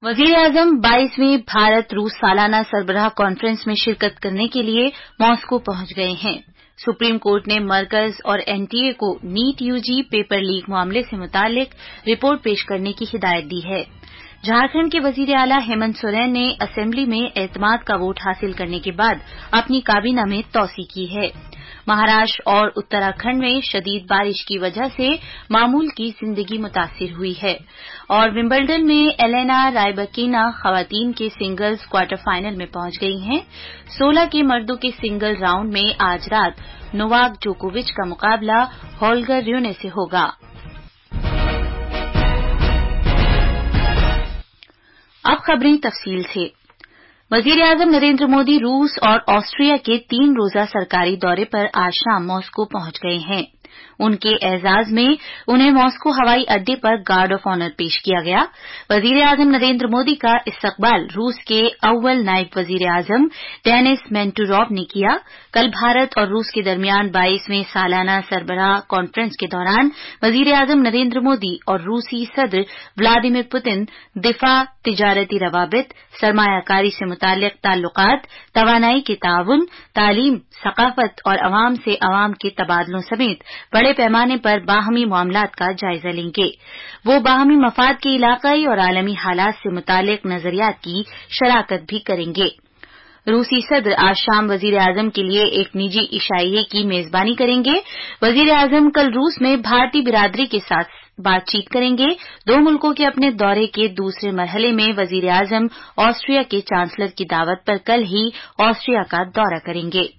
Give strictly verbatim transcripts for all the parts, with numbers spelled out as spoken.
वजीर आजम बाईसवीं भारत रूस सालाना सरबराह कॉन्फ्रेंस में शिरकत करने के लिए मॉस्को पहुंच गए हैं। सुप्रीम कोर्ट ने मरकज और एनटीए को नीट यूजी पेपर लीक मामले से मुतालिक रिपोर्ट पेश करने की हिदायत दी है। झारखंड के वजीर आला हेमंत सोरेन ने असेंबली में एतमाद का वोट हासिल करने के बाद अपनी काबीना में तौसी की है। महाराष्ट्र और उत्तराखंड में शदीद बारिश की वजह से मामूल की जिंदगी मुतासिर हुई है और विंबलडन में एलेना रायबकीना खवातीन के सिंगल्स क्वार्टर फाइनल में पहुंच गई हैं। सोलह के मर्दों के सिंगल राउंड में आज रात नोवाक जोकोविच का मुकाबला होल्गर र्यूने से होगा। अब खबरें तफसील से। वजीर आजम नरेंद्र मोदी रूस और ऑस्ट्रिया के तीन रोजा सरकारी दौरे पर आज शाम मॉस्को पहुंच गए हैं। उनके एजाज में उन्हें मॉस्को हवाई अड्डे पर गार्ड ऑफ ऑनर पेश किया गया। वजीर आजम नरेंद्र मोदी का इस्तकबाल रूस के अव्वल नायब वजीर आजम डेनिस मेंटुरॉव ने किया। कल भारत और रूस के दरमियान बाईसवें सालाना सरबराह कॉन्फ्रेंस के दौरान वजीर आजम नरेंद्र मोदी और रूसी सदर व्लादिमीर पुतिन दिफा, तिजारती रवाबित, सरमायाकारी से मुताल्लिक ताल्लुकात, तवानाई के ताउन, तालीम, सकाफत और अवाम से अवाम के तबादलों समेत बड़े पैमाने पर बाहमी मामलात का जायजा लेंगे। वो बाहमी मफाद के इलाकाई और आलमी हालात से मुताल्लिक नजरियात की शराकत भी करेंगे। रूसी सदर आज शाम वजीर आजम के लिए एक निजी इशाइये की मेजबानी करेंगे। वजीर आजम कल रूस में भारतीय बिरादरी के साथ बातचीत करेंगे। दो मुल्कों के अपने दौरे के दूसरे मरहले में वजीर आजम ऑस्ट्रिया के चांसलर की दावत पर कल ही ऑस्ट्रिया का दौरा करेंगे।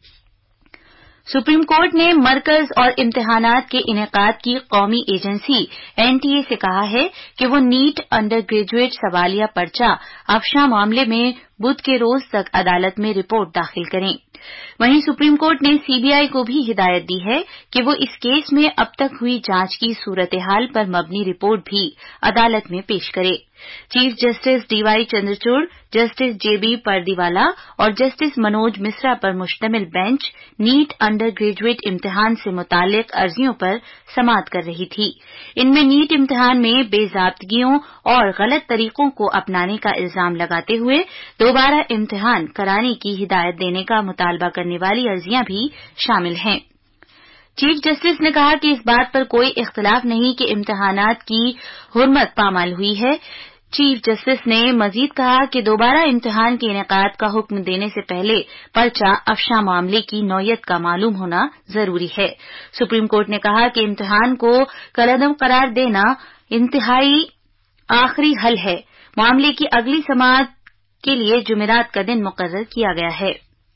सुप्रीम कोर्ट ने मरकज और इम्तिहानात के इनेकाद की कौमी एजेंसी एनटीए से कहा है कि वो नीट अंडर ग्रेजुएट सवालिया पर्चा अफशा मामले में बुध के रोज तक अदालत में रिपोर्ट दाखिल करें। वहीं सुप्रीम कोर्ट ने सीबीआई को भी हिदायत दी है कि वो इस केस में अब तक हुई जांच की सूरत-ए-हाल पर मबनी रिपोर्ट भी अदालत में पेश करे। Chief justice DY Chandrachud, justice JB Pardiwala और जस्टिस मनोज मिश्रा पर मुश्तमिल बेंच नीट अंडर ग्रेजुएट इम्तिहान से मुताल्लिक अर्जियों पर समाअत कर रही थी। इनमें नीट इम्तिहान में बेजाब्तगियों और गलत तरीकों को अपनाने का इल्जाम लगाते हुए दोबारा इम्तिहान कराने की हिदायत देने का मुतालबा करने वाली अर्जियां भी शामिल हैं। चीफ जस्टिस ने कहा कि इस बात पर कोई इख्तिलाफ नहीं कि इम्तिहानात की हुर्मत पामाल हुई है। चीफ जस्टिस ने मजीद कहा कि दोबारा इम्तिहान के इनेकाद का हुक्म देने से पहले पर्चा अफशा मामले की नौयत का मालूम होना जरूरी है। सुप्रीम कोर्ट ने कहा कि इम्तिहान को कलअदम करार देना इंतहाई आखिरी हल है। मामले की अगली समाअत के लिए जुमेरात का दिन मुकर्रर किया गया है।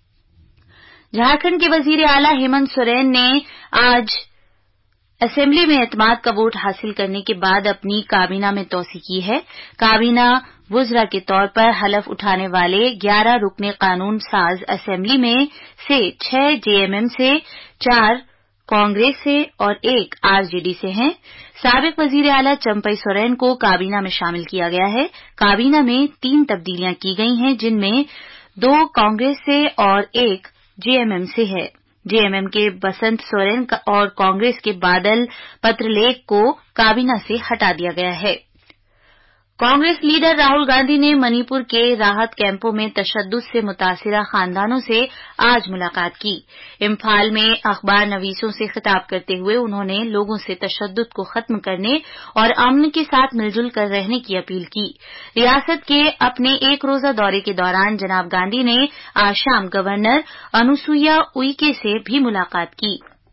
झारखंड के वजीर आला हेमंत सोरेन ने आज असेंबली में एतमाद का वोट हासिल करने के बाद अपनी काबीना में तौसी की है। काबीना वुज़रा के तौर पर हलफ उठाने वाले ग्यारह रुकने कानून साज असेंबली में से छह जेएमएम से, चार कांग्रेस से और एक आरजेडी से हैं। साबिक वजीर आला चंपई सोरेन को काबीना में शामिल किया गया है। काबीना में तीन तब्दीलियां की गई हैं, जिनमें दो कांग्रेस से और एक जेएमएम से है। जेएमएम के बसंत सोरेन और कांग्रेस के बादल पत्रलेख को काबीना से हटा दिया गया है। कांग्रेस लीडर राहुल गांधी ने मणिपुर के राहत कैंपों में तशद्दुद से मुतासिरा खानदानों से आज मुलाकात की। इम्फाल में अखबार नवीसों से खिताब करते हुए उन्होंने लोगों से तशद्दुद को खत्म करने और अमन के साथ मिलजुल कर रहने की अपील की। रियासत के अपने एक रोजा दौरे के दौरान जनाब गांधी ने आज शाम गवर्नर अनुसुईया उइके से भी मुलाकात की।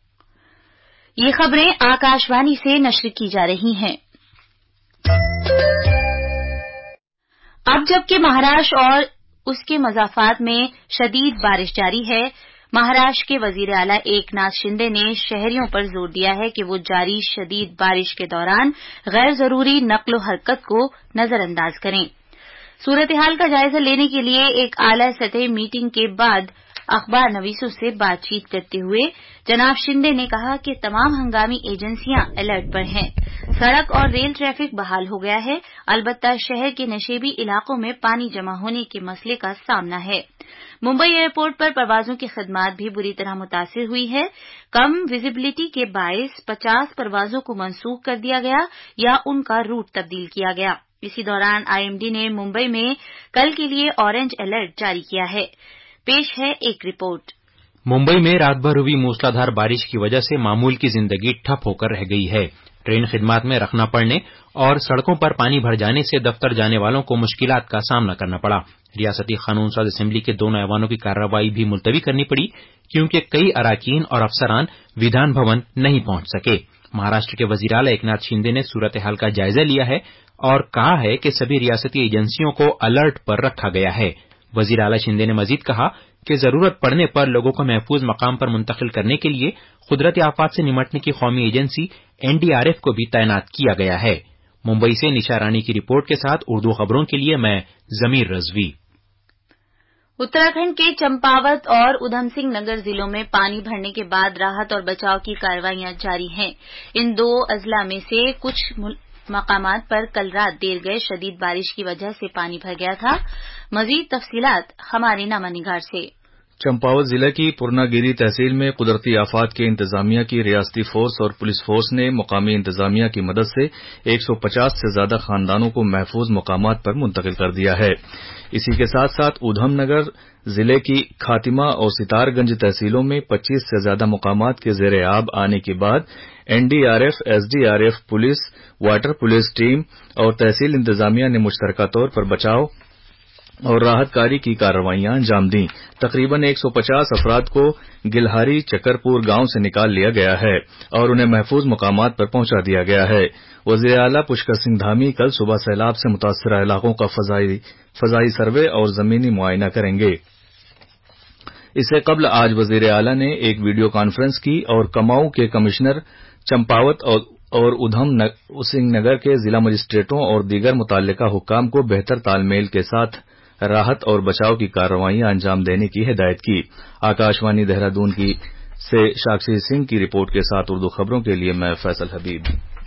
ये खबरें आकाशवाणी से नश्र की जा रही हैं। अब जबकि महाराष्ट्र और उसके मज़ाफ़ात में शदीद बारिश जारी है, महाराष्ट्र के वजीर आला एकनाथ शिंदे ने शहरियों पर जोर दिया है कि वो जारी शदीद बारिश के दौरान गैर जरूरी नक्लो हरकत को नजरअंदाज करें। सूरत-ए-हाल का जायजा लेने के लिए एक आला सतही मीटिंग के बाद अखबार नवीसों से बातचीत करते हुए जनाब शिंदे ने कहा कि तमाम हंगामी एजेंसियां अलर्ट पर हैं। सड़क और रेल ट्रैफिक बहाल हो गया है, अलबत्ता शहर के नशेबी इलाकों में पानी जमा होने के मसले का सामना है। मुंबई एयरपोर्ट पर परवाजों की खिदमत भी बुरी तरह मुतासिर हुई है। कम विजिबिलिटी के बायस पचास परवाजों को मनसूख कर दिया गया या उनका रूट तब्दील किया गया। इसी दौरान आईएमडी ने मुंबई में कल के लिए ऑरेंज अलर्ट जारी किया है। पेश है एक रिपोर्ट। मुंबई में रात भर हुई मूसलाधार बारिश की वजह से मामूल की जिंदगी ठप होकर रह गई है। ट्रेन खिदमात में रखना पड़ने और सड़कों पर पानी भर जाने से दफ्तर जाने वालों को मुश्किलात का सामना करना पड़ा। रियासती कानून साज असेंबली के दोनों ऐवानों की कार्रवाई भी मुलतवी करनी पड़ी क्योंकि कई अराकीन और अफसरान विधान भवन नहीं पहुंच सके। महाराष्ट्र के वजीर आला एकनाथ शिंदे ने सूरत हाल का जायजा लिया है और कहा है कि सभी रियासती एजेंसियों को अलर्ट पर रखा गया है। वजीर आला शिंदे ने मजीद कहा कि जरूरत पड़ने पर लोगों को महफूज मकाम पर मुंतकिल करने के लिए कुदरती आफात से निमटने की कौमी एजेंसी एनडीआरएफ को भी तैनात किया गया है। मुंबई से निशा रानी की रिपोर्ट के साथ उर्दू खबरों के लिए मैं जमीर रजवी। उत्तराखंड के चंपावत और उधम सिंह नगर जिलों में पानी भरने के बाद राहत और बचाव की कार्रवाइयां जारी हैं। इन दो अजला में से कुछ मकामात पर कल रात देर गए शदीद बारिश की वजह से पानी भर गया था। मजीद तफसीलात हमारे नामा निगार से। चंपावत जिले की पूर्णागिरी तहसील में कुदरती आफात के इंतजामिया की रियासती फोर्स और पुलिस फोर्स ने मुकामी इंतजामिया की मदद से एक सौ पचास से ज्यादा खानदानों को महफूज मकामात पर मुंतकिल कर दिया है। इसी के साथ साथ ऊधम नगर जिले की खातिमा और सितारगंज तहसीलों में पच्चीस से ज्यादा मकामात के जेर आब आने के बाद NDRF, SDRF, police, water police team और तहसील इंतजामिया ने मुश्तरका तौर पर बचाव और राहत कार्य की कार्रवाइयां अंजाम दी। तकरीबन एक सौ पचास अफराद को गिलहारी चक्करपुर गांव से निकाल लिया गया है और उन्हें महफूज मकामात पर पहुंचा दिया गया है। वजीर आला पुष्कर सिंह धामी कल सुबह सैलाब से मुतासरा इलाकों का फजाई, फजाई सर्वे और जमीनी मुआयना करेंगे। इससे कबल आज वजीर आला ने एक वीडियो कॉन्फ्रेंस की और कमाऊ के कमिश्नर, चंपावत और, और उधम सिंह नगर के जिला मजिस्ट्रेटों और दीगर मुतल्लिका हुक्काम को बेहतर तालमेल के साथ राहत और बचाव की कार्रवाइयां अंजाम देने की हिदायत की। आकाशवाणी देहरादून की से साक्षी सिंह की रिपोर्ट के साथ उर्दू खबरों के लिए मैं फैसल हबीब।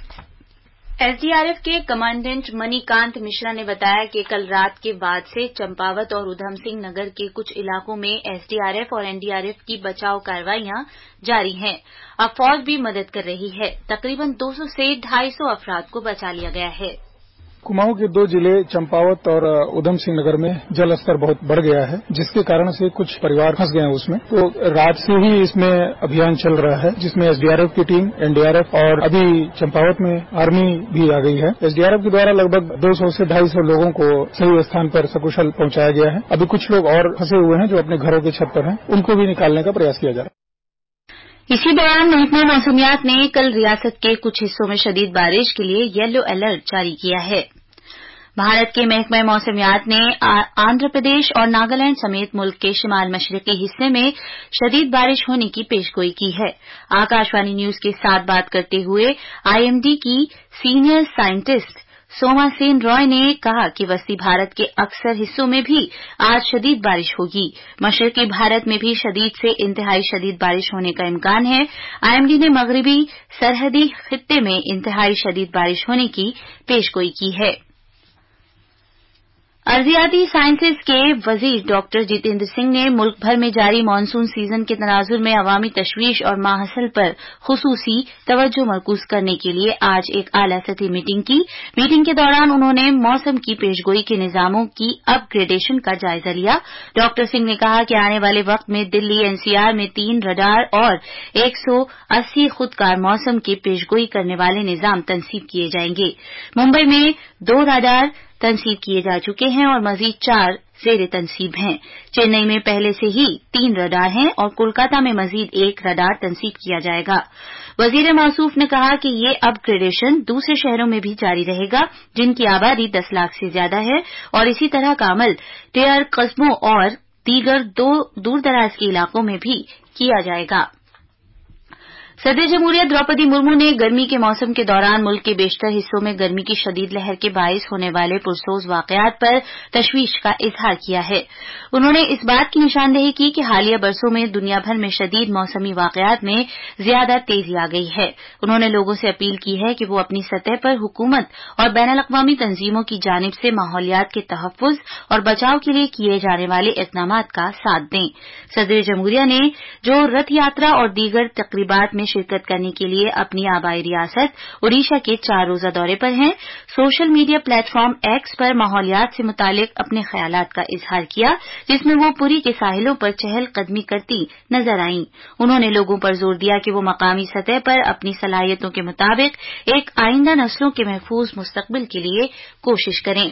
एसडीआरएफ के कमांडेंट मणिकांत मिश्रा ने बताया कि कल रात के बाद से चंपावत और उधम सिंह नगर के कुछ इलाकों में एसडीआरएफ और एनडीआरएफ की बचाव कार्रवाइयां जारी हैं। अब फौज भी मदद कर रही है। तकरीबन दो सौ से ढाई सौ अफराद को बचा लिया गया है। कुमाऊं के दो जिले चंपावत और उधम सिंह नगर में जल स्तर बहुत बढ़ गया है, जिसके कारण से कुछ परिवार फंस गए हैं उसमें। तो रात से ही इसमें अभियान चल रहा है, जिसमें एसडीआरएफ की टीम, एनडीआरएफ और अभी चंपावत में आर्मी भी आ गई है। एसडीआरएफ के द्वारा लगभग दो सौ से ढाई सौ लोगों को सही स्थान पर सकुशल पहुंचाया गया है। अभी कुछ लोग और फंसे हुए हैं जो अपने घरों के छत पर हैं, उनको भी निकालने का प्रयास किया जा रहा है। इसी दौरान महकमा मौसमियात ने कल रियासत के कुछ हिस्सों में शदीद बारिश के लिए येलो अलर्ट जारी किया है। भारत के महकमा मौसमियात ने आंध्र प्रदेश और नागालैंड समेत मुल्क के शिमाल मशरकी हिस्से में शदीद बारिश होने की पेशगोई की है। आकाशवाणी न्यूज के साथ बात करते हुए आईएमडी की सीनियर साइंटिस्ट सोमा सेन रॉय ने कहा कि वस्ती भारत के अक्सर हिस्सों में भी आज शदीद बारिश होगी। मशरकी भारत में भी शदीद से इंतहाई शदीद बारिश होने का इम्कान है। आईएमडी ने मगरबी सरहदी खित्ते में इंतहाई शदीद बारिश होने की पेशगोई की है। अर्जियाती साइंसेज के वजीर डॉक्टर जितेंद्र सिंह ने मुल्क भर में जारी मानसून सीजन के तनाजुर में अवामी तशवीश और माहसल पर खुसूसी तवज्जो मरकूज करने के लिए आज एक आला सतही मीटिंग की। मीटिंग के दौरान उन्होंने मौसम की पेशगोई के निजामों की अपग्रेडेशन का जायजा लिया। डॉक्टर सिंह ने कहा कि आने वाले वक्त में दिल्ली एनसीआर में तीन रडार और एक सौ अस्सी खुदकार मौसम की पेशगोई करने वाले निजाम तनसीब किए जाएंगे। मुंबई में दो रडार तनसीब किए जा चुके हैं और मजीद चार जेर तनसीब हैं। चेन्नई में पहले से ही तीन रडार हैं और कोलकाता में मजीद एक रडार तनसीब किया जाएगा। वजीर मौसूफ ने कहा कि ये अपग्रेडेशन दूसरे शहरों में भी जारी रहेगा, जिनकी आबादी दस लाख से ज्यादा है, और इसी तरह का अमल टेयर कस्बों और दीगर दो दूरदराज के इलाकों में भी किया जाएगा। सदर जमहूरिया द्रौपदी मुर्मू ने गर्मी के मौसम के दौरान मुल्क के बेशतर हिस्सों में गर्मी की शदीद लहर के बायस होने वाले पुरसोज वाकयात पर तशवीश का इजहार किया है। उन्होंने इस बात की निशानदेही की कि हालिया बरसों में दुनिया भर में शदीद मौसमी वाकयात में ज्यादा तेजी आ गई है। उन्होंने लोगों से अपील की है कि वो अपनी सतह पर हुकूमत और बैनुल-अक़वामी तंजीमों की जानिब से माहौलियात के तहफ़्फ़ुज़ और बचाव के लिए किए जाने वाले इक़दामात का साथ दें। सदर जमहूरिया ने जो रथ यात्रा और दीगर तक़रीबात में शिरकत करने के लिए अपनी आबाई रियासत ओडिशा के चार रोजा दौरे पर हैं। सोशल मीडिया प्लेटफॉर्म एक्स पर माहौलियात से मुतालिक अपने ख्यालात का इजहार किया, जिसमें वो पुरी के साहिलों पर चहलकदमी करती नजर आईं। उन्होंने लोगों पर जोर दिया कि वो मकामी सतह पर अपनी सलाहियतों के मुताबिक एक आइंदा नस्लों के महफूज मुस्तकबिल के लिए कोशिश करें।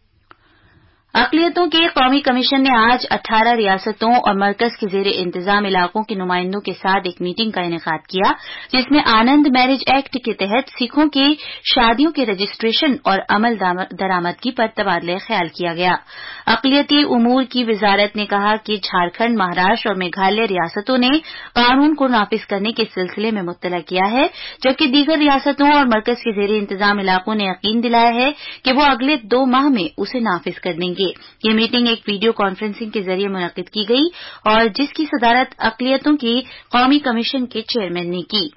अक़लियतों के कौमी कमीशन ने आज अठारह रियासतों और मरकज के जेर इंतजाम इलाकों के नुमाइंदों के साथ एक मीटिंग का इनेकाद किया, जिसमें आनंद मैरिज एक्ट के तहत सिखों के शादियों के रजिस्ट्रेशन और अमल दरामदगी पर तबादला ख्याल किया गया। अक़लियती उमूर की वजारत ने कहा कि झारखंड, महाराष्ट्र और मेघालय रियासतों ने कानून को नाफिज करने के सिलसिले में मुत्तला किया है, जबकि दीगर रियासतों और मरकज के जेर इंतजाम इलाकों ने यकीन दिलाया है कि वो अगले दो माह में उसे नाफिज कर देंगे। ये मीटिंग एक वीडियो कॉन्फ्रेंसिंग के जरिए मुनक्किद की गई और जिसकी सदारत अक़लियतों की कौमी कमीशन के चेयरमैन ने की।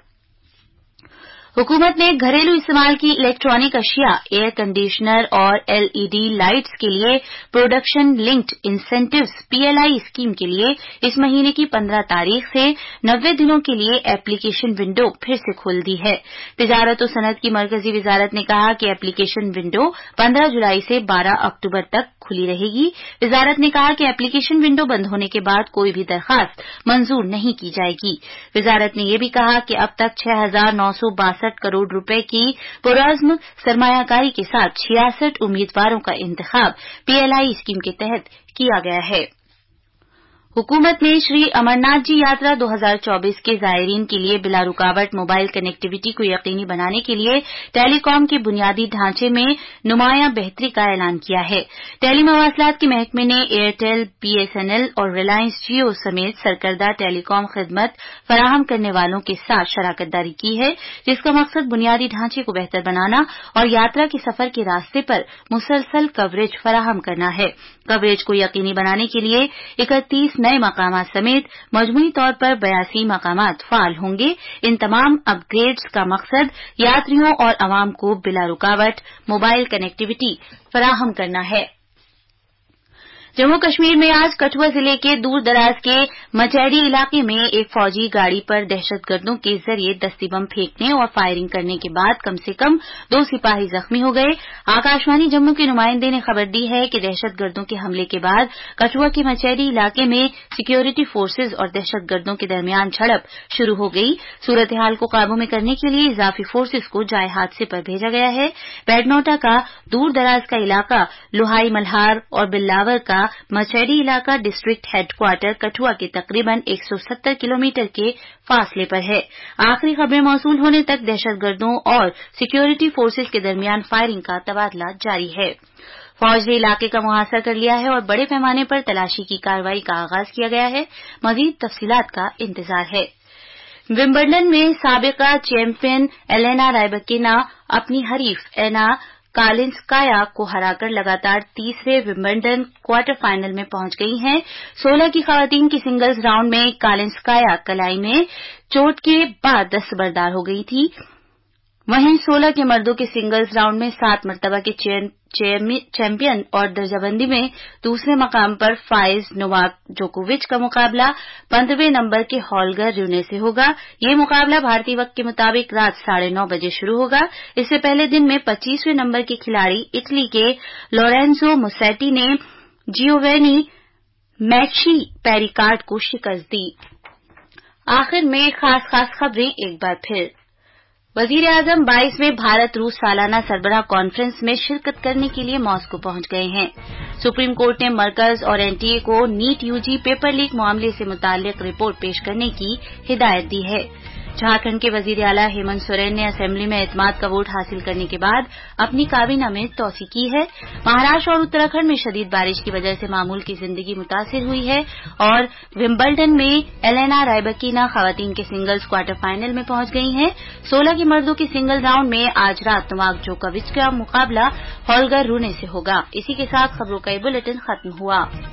हुकूमत ने घरेलू इस्तेमाल की इलेक्ट्रॉनिक अशिया, एयर कंडीशनर और एलईडी लाइट्स के लिए production linked incentives PLI scheme के लिए इस महीने की पंद्रह तारीख से नब्बे दिनों के लिए एप्लीकेशन विंडो फिर से खोल दी है। तिजारत और सनत की मरकजी वजारत ने कहा कि एप्लीकेशन विंडो पंद्रह जुलाई से बारह अक्टूबर तक खुली रहेगी। वजारत ने कहा कि एप्लीकेशन विंडो बंद होने के बाद कोई भी दरखास्त मंजूर नहीं की जाएगी। वजारत ने यह भी कहा कि अब तक छह हजार नौ सौ बासठ करोड़ रुपए की पुरअज़्म सरमायाकारी के साथ छियासठ उम्मीदवारों का इंतखाब पीएलआई स्कीम के तहत किया गया है। हुकूमत ने श्री अमरनाथ जी यात्रा दो हज़ार चौबीस के ज़ायरीन के लिए बिला रुकावट मोबाइल कनेक्टिविटी को यकीनी बनाने के लिए टेलीकॉम के बुनियादी ढांचे में नुमायां बेहतरी का ऐलान किया है। टेली मवासलात के महकमे ने एयरटेल, बीएसएनएल और रिलायंस जियो समेत सरकर्दा टेलीकॉम खिदमत फराहम करने वालों के साथ शराकत दारी की है, जिसका मकसद बुनियादी ढांचे को बेहतर बनाना और यात्रा के सफर के रास्ते पर मुसलसल कवरेज फराहम करना है। कवरेज को यकीनी बनाने के लिए इकतीस नए मकामात समेत मजमूई तौर पर बयासी मकामात फाल होंगे। इन तमाम अपग्रेड्स का मकसद यात्रियों और अवाम को बिला रुकावट मोबाइल कनेक्टिविटी फराहम करना है। जम्मू कश्मीर में आज कठुआ जिले के दूर दराज के मचैडी इलाके में एक फौजी गाड़ी पर दहशतगर्दों के जरिए दस्ती बम फेंकने और फायरिंग करने के बाद कम से कम दो सिपाही जख्मी हो गए। आकाशवाणी जम्मू के नुमाइंदे ने खबर दी है कि दहशतगर्दों के हमले के बाद कठुआ के मचैडी इलाके में सिक्योरिटी फोर्सेज और दहशतगर्दों के दरमियान झड़प शुरू हो गई। सूरत हाल को काबू में करने के लिए इजाफी फोर्सेज को जाए हादसे पर भेजा गया है। बैडनोटा का दूर दराज का इलाका लोहाई मल्हार और बिल्लावर का मचैडी इलाका डिस्ट्रिक्ट हेडक्वार्टर कठुआ के तकरीबन एक सौ सत्तर किलोमीटर के फासले पर है। आखिरी खबरें मौसूल होने तक दहशतगर्दों और सिक्योरिटी फोर्सेज के दरमियान फायरिंग का तबादला जारी है। फौज ने इलाके का मुहासरा कर लिया है और बड़े पैमाने पर तलाशी की कार्रवाई का आगाज किया गया है। मजीद तफसीलात का इंतजार है। विंबलडन में साबिका चैंपियन एलेना रायबकिना अपनी हरीफ एना कालिंस्काया को हराकर लगातार तीसरे विंबलडन क्वार्टर फाइनल में पहुंच गई हैं। सोलह की खवातीन की सिंगल्स राउंड में कालिंस्काया कलाई में चोट के बाद दस्तबरदार हो गई थी। वहीं सोलह के मर्दों के सिंगल्स राउंड में सात मरतबा के चैंपियन और दर्जाबंदी में दूसरे मकाम पर फाइज नोवाक जोकोविच का मुकाबला पंद्रहवें नंबर के हॉलगर र्यूने से होगा। ये मुकाबला भारतीय वक्त के मुताबिक रात साढ़े नौ बजे शुरू होगा। इससे पहले दिन में पच्चीसवें नंबर के खिलाड़ी इटली के लोरेंजो मुसेटी ने जियोवेनी मैक्सी पेरिकार्ड को शिकस्त दी। आखिर में खास खास खबरें एक बार फिर। वजीर आजम बाईसवें भारत रूस सालाना सरबराह कॉन्फ्रेंस में शिरकत करने के लिए मॉस्को पहुंच गए हैं। सुप्रीम कोर्ट ने मरकज और एनटीए को नीट यूजी पेपर लीक मामले से मुताल्लिक रिपोर्ट पेश करने की हिदायत दी है। झारखंड के वजीर आला हेमंत सोरेन ने असेंबली में एतमाद का वोट हासिल करने के बाद अपनी काबीना में तोसी की है। महाराष्ट्र और उत्तराखंड में शदीद बारिश की वजह से मामूल की जिंदगी मुतासिर हुई है और विंबलडन में एलेना रायबकिना खवातीन के सिंगल्स क्वार्टर फाइनल में पहुंच गई हैं। सोलह के मर्दों के सिंगल राउंड में आज रात नोवाक जोकोविच का मुकाबला हॉलगर र्यूने से होगा। इसी के साथ खबरों का ये बुलेटिन खत्म हुआ।